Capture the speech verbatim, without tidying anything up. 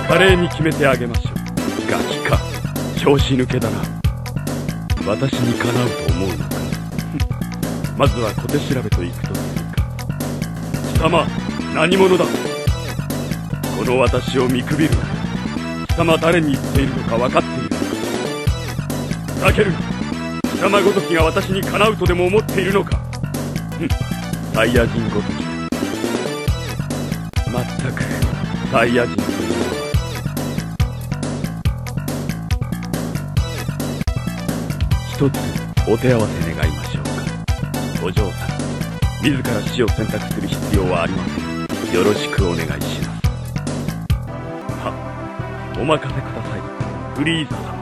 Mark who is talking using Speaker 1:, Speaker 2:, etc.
Speaker 1: 華麗に決めてあげましょう。ガキか、調子抜けだな。私にかなうと思うのか。まずは小手調べと行くとするか。貴様、何者だ。この私を見くびるな。貴様誰に言っているのか分かっているのか。ふざけるな。貴様ごときが私にかなうとでも思っているのか。ふん、サイヤ人ごとき。まったく、サイヤ人というのは。一つお手合わせ願いましょうか。お嬢さん、自ら死を選択する必要はありません。よろしくお願いします。は、お任せください、フリーザさん。